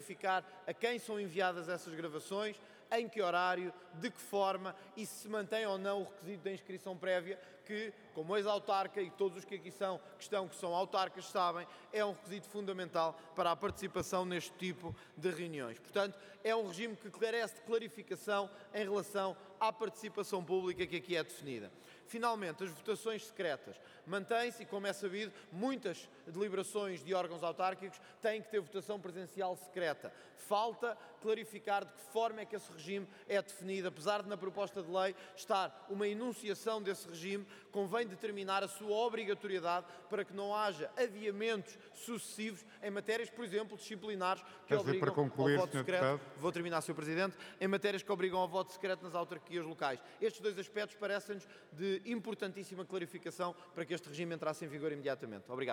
clarificar a quem são enviadas essas gravações, em que horário, de que forma e se mantém ou não o requisito da inscrição prévia, que, como ex-autarca e todos os que aqui que são autarcas sabem, é um requisito fundamental para a participação neste tipo de reuniões. Portanto, é um regime que carece de clarificação em relação à participação pública que aqui é definida. Finalmente, as votações secretas. Mantém-se, e como é sabido, muitas deliberações de órgãos autárquicos têm que ter votação presencial secreta. Falta clarificar de que forma é que esse regime é definido. Apesar de na proposta de lei estar uma enunciação desse regime, convém determinar a sua obrigatoriedade para que não haja adiamentos sucessivos em matérias, por exemplo, disciplinares que obrigam ao voto secreto. Vou terminar, Sr. Presidente. Em matérias que obrigam ao voto secreto nas autarquias locais. Estes dois aspectos parecem-nos de importantíssima clarificação para que este regime entrasse em vigor imediatamente. Obrigado.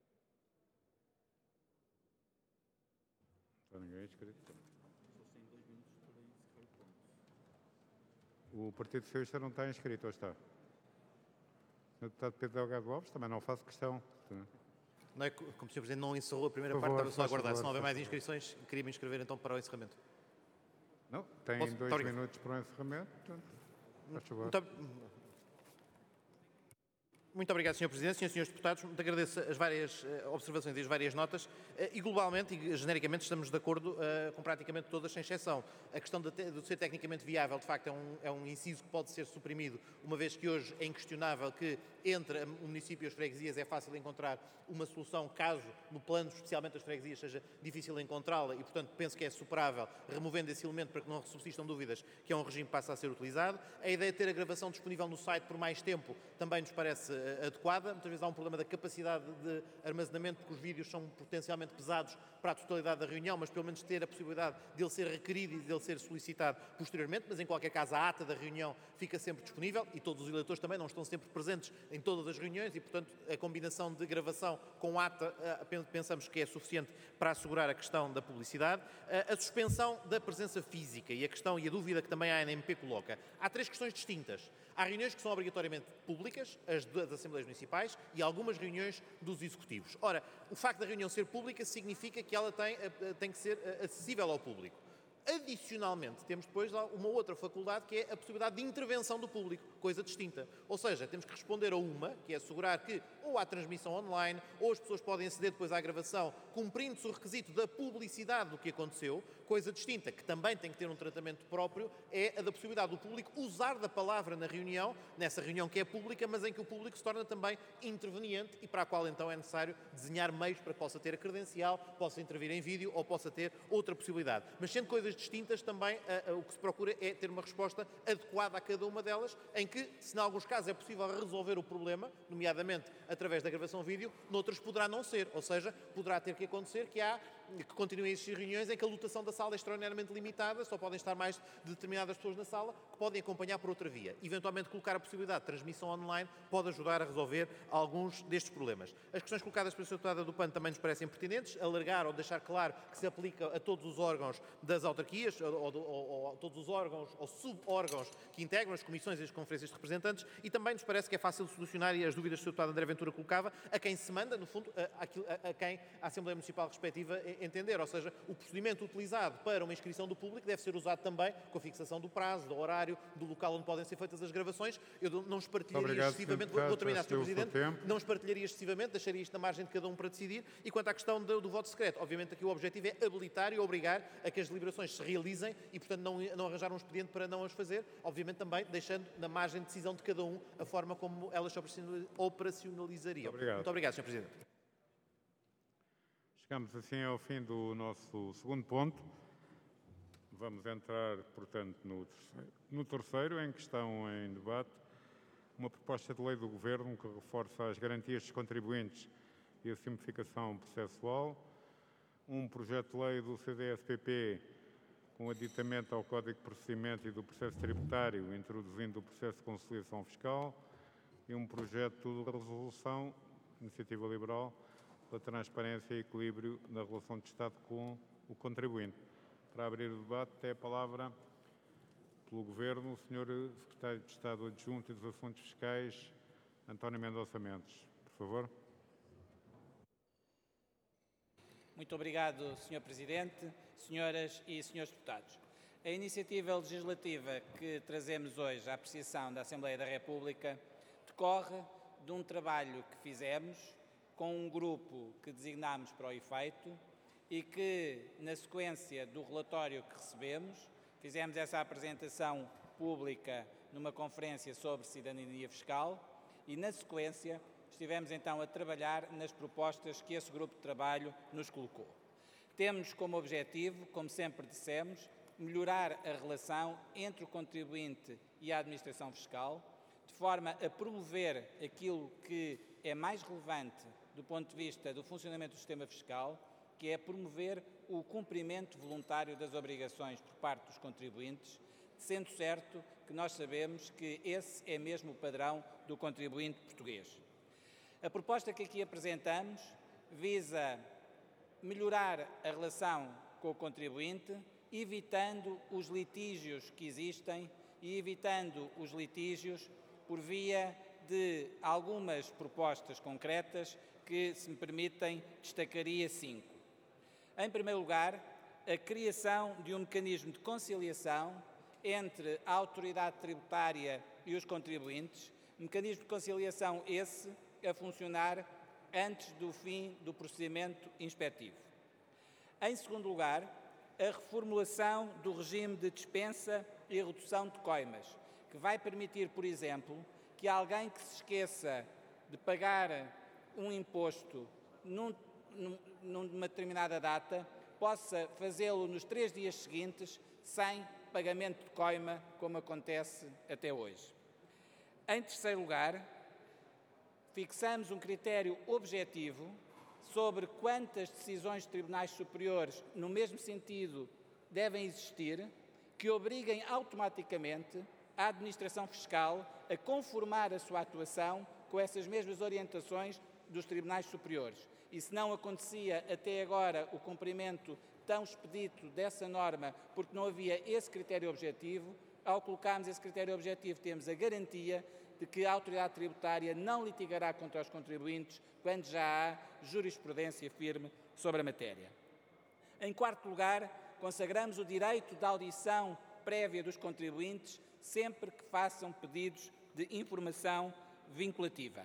O Partido Socialista não está inscrito, ou está? O Sr. Deputado Pedro Delgado Alves, também não faço questão. Não é, como o Sr. Presidente não encerrou a primeira parte, estava só a aguardar. Se não houver mais inscrições, queria-me inscrever então para o encerramento. Não, tem 2 minutos para o encerramento. Muito obrigado, Sr. Presidente. Senhoras e Senhores Deputados, muito agradeço as várias observações e as várias notas e, globalmente e genericamente, estamos de acordo com praticamente todas, sem exceção. A questão de ser tecnicamente viável, de facto, é um inciso que pode ser suprimido, uma vez que hoje é inquestionável que entre o município e as freguesias é fácil encontrar uma solução, caso no plano, especialmente das freguesias, seja difícil encontrá-la e, portanto, penso que é superável, removendo esse elemento para que não subsistam dúvidas, que é um regime que passa a ser utilizado. A ideia de ter a gravação disponível no site por mais tempo também nos parece adequada. Muitas vezes há um problema da capacidade de armazenamento, porque os vídeos são potencialmente pesados para a totalidade da reunião, mas pelo menos ter a possibilidade de ele ser requerido e de ele ser solicitado posteriormente, mas em qualquer caso a ata da reunião fica sempre disponível e todos os eleitores também não estão sempre presentes em todas as reuniões e, portanto, a combinação de gravação com ata pensamos que é suficiente para assegurar a questão da publicidade. A suspensão da presença física e a questão e a dúvida que também a ANMP coloca. Há 3 questões distintas. Há reuniões que são obrigatoriamente públicas, as das Assembleias Municipais e algumas reuniões dos Executivos. Ora, o facto da reunião ser pública significa que ela tem que ser acessível ao público. Adicionalmente, temos depois uma outra faculdade que é a possibilidade de intervenção do público, coisa distinta. Ou seja, temos que responder a uma, que é assegurar que ou há transmissão online, ou as pessoas podem aceder depois à gravação, cumprindo-se o requisito da publicidade do que aconteceu, coisa distinta, que também tem que ter um tratamento próprio, é a da possibilidade do público usar da palavra na reunião, nessa reunião que é pública, mas em que o público se torna também interveniente e para a qual então é necessário desenhar meios para que possa ter a credencial, possa intervir em vídeo ou possa ter outra possibilidade. Mas sendo coisas distintas, também o que se procura é ter uma resposta adequada a cada uma delas, em que, se em alguns casos é possível resolver o problema, nomeadamente através da gravação vídeo, noutros poderá não ser, ou seja, poderá ter que acontecer que continuem a existir reuniões em que a lotação da sala é extraordinariamente limitada, só podem estar mais de determinadas pessoas na sala, que podem acompanhar por outra via. Eventualmente, colocar a possibilidade de transmissão online pode ajudar a resolver alguns destes problemas. As questões colocadas pela Sra. Deputada do PAN também nos parecem pertinentes, alargar ou deixar claro que se aplica a todos os órgãos das autarquias, ou a todos os órgãos ou sub-órgãos que integram as comissões e as conferências de representantes, e também nos parece que é fácil de solucionar, e as dúvidas que o Sr. Deputado André Ventura colocava, a quem se manda, no fundo, a quem a Assembleia Municipal respectiva entender, ou seja, o procedimento utilizado para uma inscrição do público deve ser usado também com a fixação do prazo, do horário, do local onde podem ser feitas as gravações. Eu não espartilharia excessivamente, vou terminar, Sr. Presidente, não espartilharia excessivamente, deixaria isto na margem de cada um para decidir. E quanto à questão do voto secreto, obviamente aqui o objetivo é habilitar e obrigar a que as deliberações se realizem e, portanto, não arranjar um expediente para não as fazer, obviamente também deixando na margem de decisão de cada um a forma como elas se operacionalizariam. Muito obrigado, Sr. Presidente. Chegamos assim ao fim do nosso segundo ponto. Vamos entrar, portanto, no terceiro, em que estão em debate uma proposta de lei do Governo que reforça as garantias dos contribuintes e a simplificação processual, um projeto de lei do CDS-PP com aditamento ao Código de Procedimento e do Processo Tributário, introduzindo o processo de conciliação fiscal, e um projeto de resolução, iniciativa liberal, pela transparência e equilíbrio na relação de Estado com o contribuinte. Para abrir o debate, tem a palavra, pelo Governo, o Sr. Secretário de Estado Adjunto e dos Assuntos Fiscais, António Mendonça Mendes. Por favor. Muito obrigado, Sr. Presidente. senhoras e senhores deputados. A iniciativa legislativa que trazemos hoje à apreciação da Assembleia da República decorre de um trabalho que fizemos com um grupo que designámos para o efeito e que, na sequência do relatório que recebemos, fizemos essa apresentação pública numa conferência sobre cidadania fiscal e, na sequência, estivemos então a trabalhar nas propostas que esse grupo de trabalho nos colocou. Temos como objetivo, como sempre dissemos, melhorar a relação entre o contribuinte e a administração fiscal, de forma a promover aquilo que é mais relevante do ponto de vista do funcionamento do sistema fiscal, que é promover o cumprimento voluntário das obrigações por parte dos contribuintes, sendo certo que nós sabemos que esse é mesmo o padrão do contribuinte português. A proposta que aqui apresentamos visa melhorar a relação com o contribuinte, evitando os litígios que existem e evitando os litígios por via de algumas propostas concretas que, se me permitem, destacaria 5. Em primeiro lugar, a criação de um mecanismo de conciliação entre a autoridade tributária e os contribuintes, mecanismo de conciliação esse a funcionar antes do fim do procedimento inspectivo. Em segundo lugar, a reformulação do regime de dispensa e redução de coimas, que vai permitir, por exemplo, que alguém que se esqueça de pagar um imposto numa determinada data possa fazê-lo nos 3 dias seguintes sem pagamento de coima, como acontece até hoje. Em terceiro lugar, fixamos um critério objetivo sobre quantas decisões de tribunais superiores, no mesmo sentido, devem existir, que obriguem automaticamente a administração fiscal a conformar a sua atuação com essas mesmas orientações dos tribunais superiores. E se não acontecia até agora o cumprimento tão expedito dessa norma, porque não havia esse critério objetivo, ao colocarmos esse critério objetivo, temos a garantia de que a autoridade tributária não litigará contra os contribuintes quando já há jurisprudência firme sobre a matéria. Em quarto lugar, consagramos o direito de audição prévia dos contribuintes sempre que façam pedidos de informação vinculativa.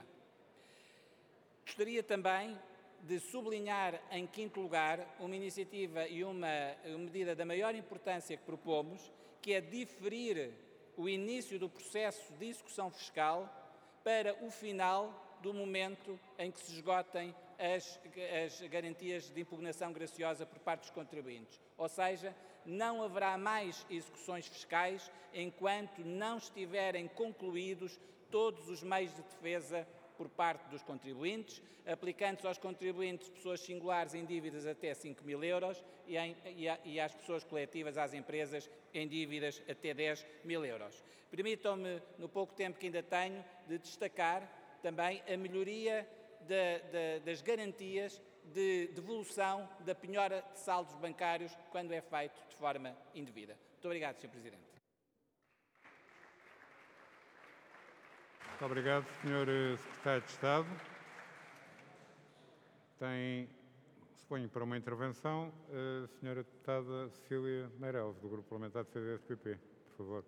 Gostaria também de sublinhar, em quinto lugar, uma iniciativa e uma medida da maior importância que propomos, que é diferir o início do processo de execução fiscal para o final do momento em que se esgotem as garantias de impugnação graciosa por parte dos contribuintes. Ou seja, não haverá mais execuções fiscais enquanto não estiverem concluídos todos os meios de defesa por parte dos contribuintes, aplicando-se aos contribuintes pessoas singulares em dívidas até 5.000 euros e às pessoas coletivas, às empresas, em dívidas até 10.000 euros. Permitam-me, no pouco tempo que ainda tenho, de destacar também a melhoria das garantias de devolução da penhora de saldos bancários quando é feito de forma indevida. Muito obrigado, Sr. Presidente. Muito obrigado, Sr. Secretário de Estado. Suponho para uma intervenção, a Sra. Deputada Cecília Meirelles, do Grupo Parlamentar do CDS-PP. Por favor.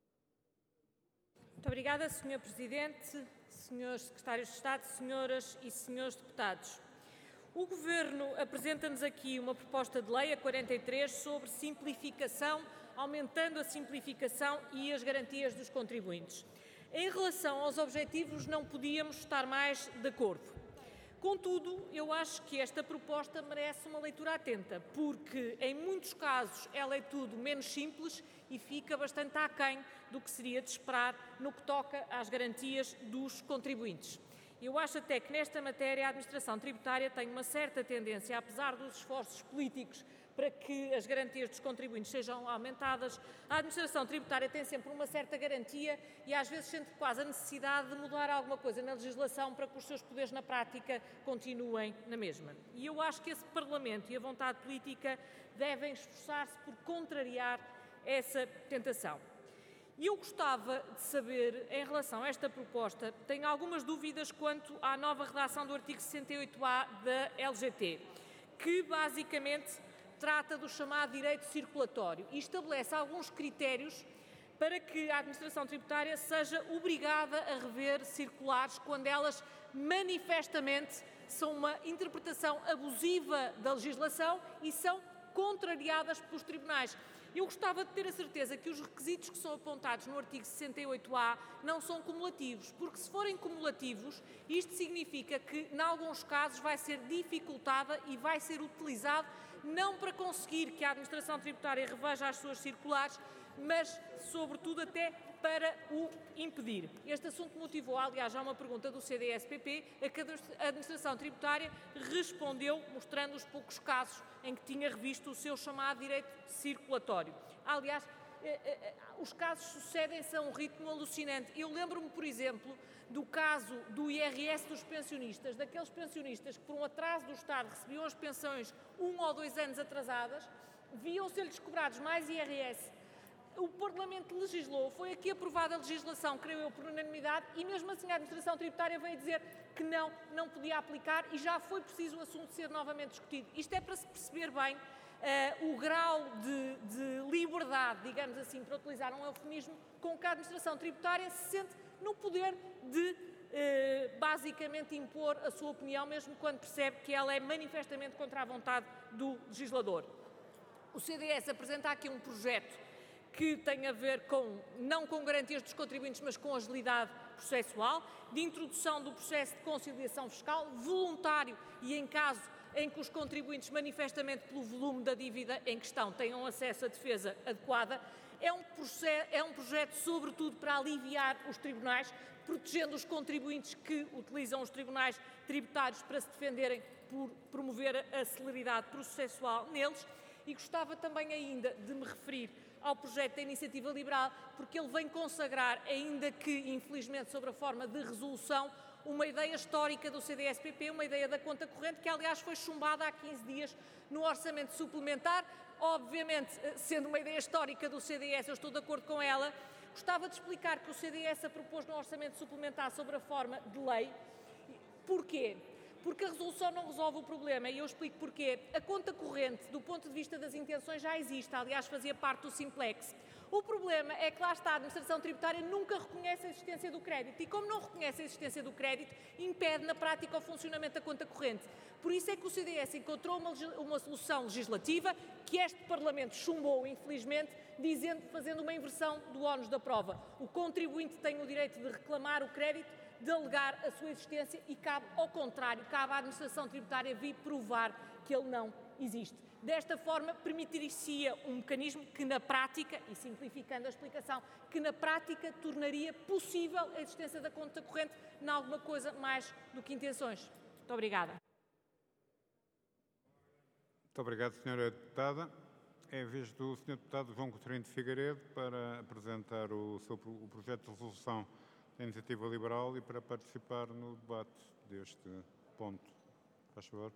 Muito obrigada, Sr. Presidente, Srs. Secretários de Estado, Senhoras e Senhores Deputados. O Governo apresenta-nos aqui uma proposta de lei, a 43, sobre simplificação, aumentando a simplificação e as garantias dos contribuintes. Em relação aos objetivos, não podíamos estar mais de acordo. Contudo, eu acho que esta proposta merece uma leitura atenta, porque, em muitos casos, ela é tudo menos simples e fica bastante aquém do que seria de esperar no que toca às garantias dos contribuintes. Eu acho até que, nesta matéria, a administração tributária tem uma certa tendência, apesar dos esforços políticos para que as garantias dos contribuintes sejam aumentadas, a administração tributária tem sempre uma certa garantia e às vezes sente quase a necessidade de mudar alguma coisa na legislação para que os seus poderes na prática continuem na mesma. E eu acho que esse Parlamento e a vontade política devem esforçar-se por contrariar essa tentação. E eu gostava de saber, em relação a esta proposta, tenho algumas dúvidas quanto à nova redação do artigo 68A da LGT, que basicamente trata do chamado direito circulatório e estabelece alguns critérios para que a administração tributária seja obrigada a rever circulares quando elas manifestamente são uma interpretação abusiva da legislação e são contrariadas pelos tribunais. Eu gostava de ter a certeza que os requisitos que são apontados no artigo 68A não são cumulativos, porque se forem cumulativos, isto significa que, em alguns casos, vai ser dificultada e vai ser utilizado não para conseguir que a administração tributária reveja as suas circulares, mas, sobretudo, até para o impedir. Este assunto motivou, aliás, já uma pergunta do CDS-PP, a que a administração tributária respondeu, mostrando os poucos casos em que tinha revisto o seu chamado direito circulatório. Aliás, os casos sucedem-se a um ritmo alucinante. Eu lembro-me, por exemplo, do caso do IRS dos pensionistas, daqueles pensionistas que, por um atraso do Estado, recebiam as pensões 1 ou 2 anos atrasadas, viam-se-lhes cobrados mais IRS. O Parlamento legislou, foi aqui aprovada a legislação, creio eu, por unanimidade, e mesmo assim a administração tributária veio dizer que não podia aplicar e já foi preciso o assunto ser novamente discutido. Isto é para se perceber bem o grau de liberdade, digamos assim, para utilizar um eufemismo, com que a administração tributária se sente no poder de basicamente impor a sua opinião, mesmo quando percebe que ela é manifestamente contra a vontade do legislador. O CDS apresenta aqui um projeto que tem a ver não com garantias dos contribuintes, mas com agilidade processual, de introdução do processo de conciliação fiscal, voluntário e em caso em que os contribuintes, manifestamente pelo volume da dívida em questão, tenham acesso à defesa adequada. É um projeto, sobretudo, para aliviar os tribunais, protegendo os contribuintes que utilizam os tribunais tributários para se defenderem por promover a celeridade processual neles. E gostava também ainda de me referir ao projeto da Iniciativa Liberal, porque ele vem consagrar, ainda que infelizmente sob a forma de resolução, uma ideia histórica do CDS-PP, uma ideia da conta corrente, que aliás foi chumbada há 15 dias no orçamento suplementar. Obviamente, sendo uma ideia histórica do CDS, eu estou de acordo com ela. Gostava de explicar que o CDS a propôs no orçamento suplementar sob a forma de lei. Porquê? Porque a resolução não resolve o problema, e eu explico porquê. A conta corrente, do ponto de vista das intenções, já existe, aliás, fazia parte do Simplex. O problema é que lá está, a administração tributária nunca reconhece a existência do crédito, e como não reconhece a existência do crédito, impede na prática o funcionamento da conta corrente. Por isso é que o CDS encontrou uma solução legislativa que este Parlamento chumbou, infelizmente, fazendo uma inversão do ónus da prova. O contribuinte tem o direito de reclamar o crédito, de alegar a sua existência e cabe, ao contrário, cabe à administração tributária vir provar que ele não existe. Desta forma, permitir-se-ia um mecanismo que na prática, e simplificando a explicação, que na prática tornaria possível a existência da conta corrente em alguma coisa mais do que intenções. Muito obrigada. Muito obrigado, Sra. Deputada. É a vez do Sr. Deputado João Coutinho de Figueiredo para apresentar o projeto de resolução da Iniciativa Liberal e para participar no debate deste ponto. Faz favor.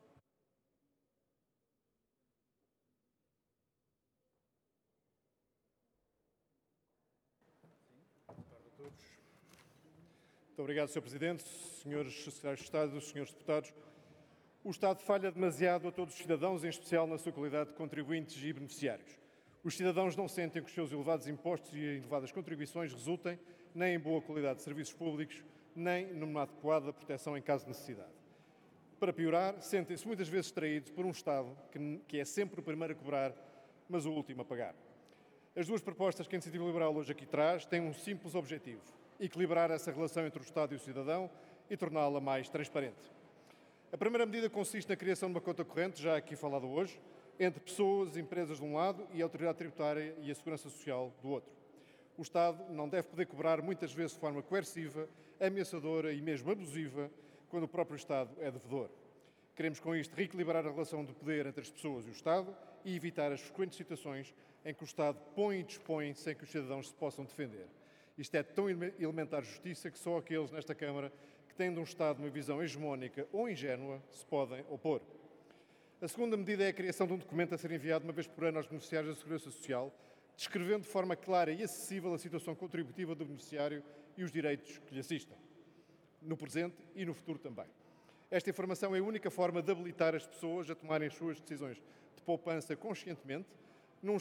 Boa tarde a todos. Muito obrigado, Sr. Presidente, Srs. Secretários de Estado, Srs. Deputados. O Estado falha demasiado a todos os cidadãos, em especial na sua qualidade de contribuintes e beneficiários. Os cidadãos não sentem que os seus elevados impostos e elevadas contribuições resultem nem em boa qualidade de serviços públicos, nem numa adequada proteção em caso de necessidade. Para piorar, sentem-se muitas vezes traídos por um Estado que é sempre o primeiro a cobrar, mas o último a pagar. As duas propostas que a Iniciativa Liberal hoje aqui traz têm um simples objetivo: equilibrar essa relação entre o Estado e o cidadão e torná-la mais transparente. A primeira medida consiste na criação de uma conta corrente, já aqui falada hoje, entre pessoas e empresas de um lado e a autoridade tributária e a segurança social do outro. O Estado não deve poder cobrar muitas vezes de forma coerciva, ameaçadora e mesmo abusiva, quando o próprio Estado é devedor. Queremos com isto reequilibrar a relação de poder entre as pessoas e o Estado e evitar as frequentes situações em que o Estado põe e dispõe sem que os cidadãos se possam defender. Isto é tão elementar justiça que só aqueles nesta Câmara que têm de um Estado uma visão hegemónica ou ingênua se podem opor. A segunda medida é a criação de um documento a ser enviado uma vez por ano aos beneficiários da Segurança Social, descrevendo de forma clara e acessível a situação contributiva do beneficiário e os direitos que lhe assistem, no presente e no futuro também. Esta informação é a única forma de habilitar as pessoas a tomarem as suas decisões de poupança conscientemente,